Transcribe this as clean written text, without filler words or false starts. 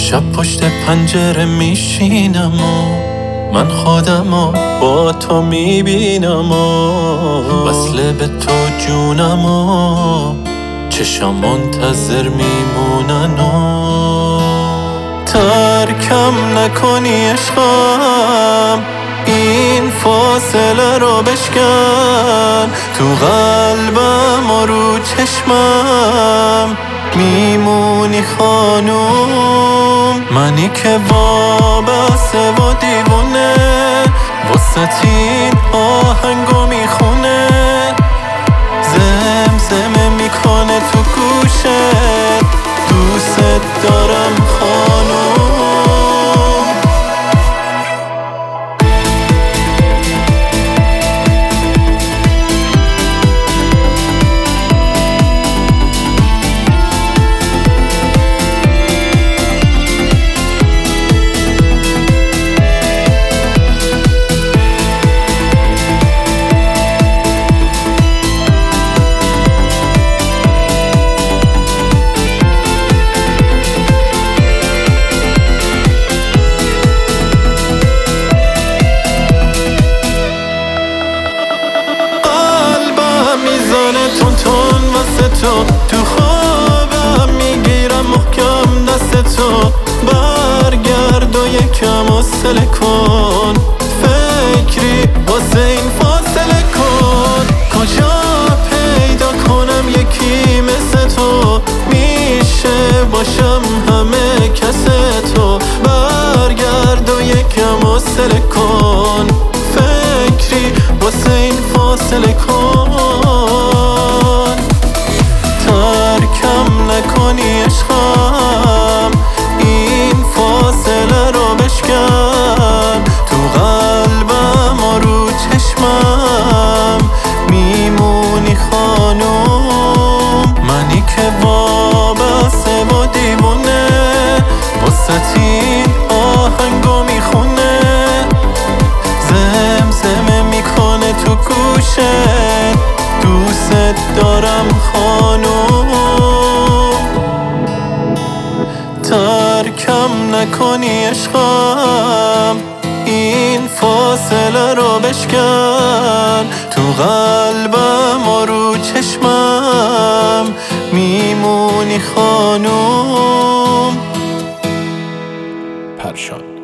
شب پشت پنجره میشینم و من خودمو با تو میبینم و وصله به تو جونم و چشم منتظر میمونن و ترکم نکنی عشقم، این فاصله رو بشکن تو قلبم و رو چشمم میمونی خانوم. منی که وابسته و دیوونه واسه این آهنگو میخونه، زمزمه میکنه تو گوشت دوست دارم خانوم. تون واسه تو خوابم میگیرم محکم دست تو، برگرد و یکم حوصله کن، فکری واسه این فاصله کن. کجا پیدا کنم یکی مثل تو، میشه باشم همه کس تو، برگرد و یکم حوصله کن، فکری واسه این فاصله کن. ترکم نکنی عشقم، این فاصله رو بشکن تو قلبم و رو چشمم میمونی خانوم. منی که وابسته و دیوونه واسه این آهنگو میخونه، زمزمه میکنه تو گوشت دوست دارم خانوم. ترکم نکنی عشقم، این فاصله رو بشکن تو قلبم و رو چشمم میمونی خانوم. پرشان